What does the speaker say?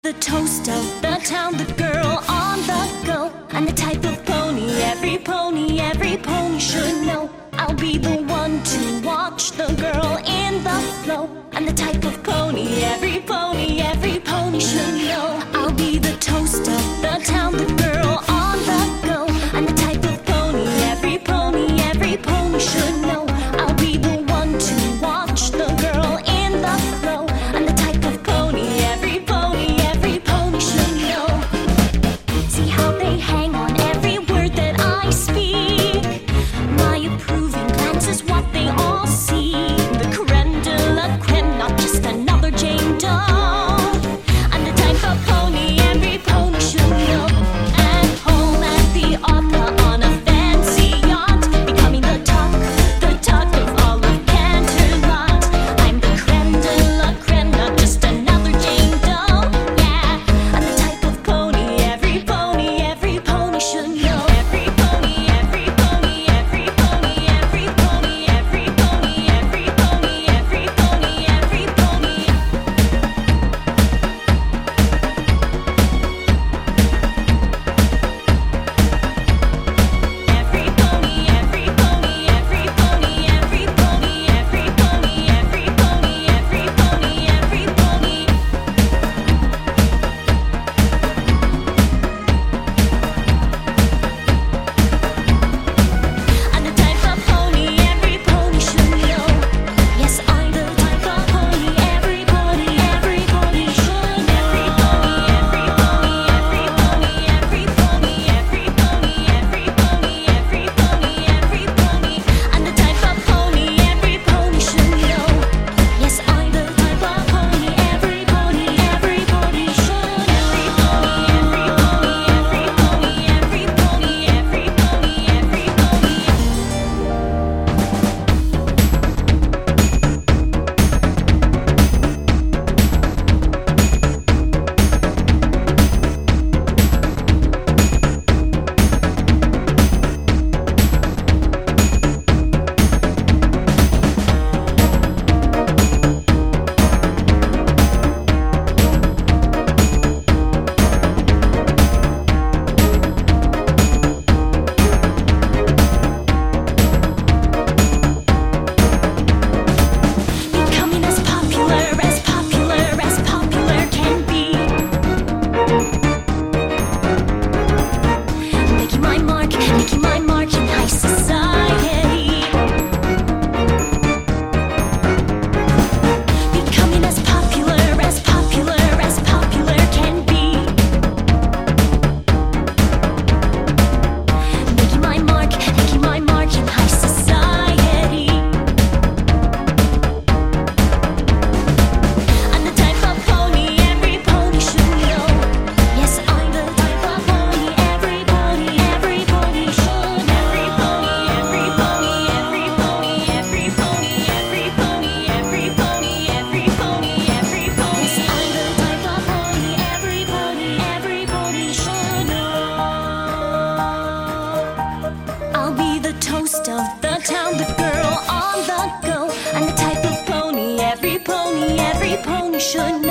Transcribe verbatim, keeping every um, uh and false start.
the toast of the town, the girl on the go, and the type of pony every pony, every pony should know. I'll be the one to watch the girl in the flow, and the type of pony every pony, every pony should know. I'll be the toast of the town, the girl on the go, and the type of pony every pony, every pony should know. I'll be the one to watch the girl in the flow, and the type of pony every pony, every pony should know. See how they hang on every word that I speak. My approving glance is what they all see. The creme de la creme, not just another Jane Doe. And the type of pony every pony should know. At home at the opera on a fancy yacht, becoming the talk, the talk of all of Canterlot. I'm the creme de la creme, not just another Jane Doe. Yeah, and the type of pony every pony, every pony should know. Every pony, every pony, every pony, every pony, every pony, every pony, every pony, every pony. Every pony, every pony, every pony, every pony, every pony, every pony, every pony, every pony. And the type of pony every pony should know. Yes, I'm the type of pony every pony, every pony should know. Every pony, every pony, every pony, every pony, every pony, every pony, every pony, every pony. And the type of pony every pony should know. Yes, I'm the type of pony every pony, every pony should know. Every pony, every pony, every pony, every pony, every pony, every pony. Becoming as popular, as popular, as popular can be. Making my mark, making my mark in high society. Becoming as popular, as popular, as popular can be. Making my mark, making my mark in high society. And the type of pony every pony should know. Yes, I'm the type of pony every pony, every pony should know. Every pony, every pony, every pony, every pony, every pony, every pony, every pony, every pony. Yes, I'm the type of pony every pony, every pony should know. I'll be the toast of the town, the girl on the go, and the type of pony every pony, every pony should know.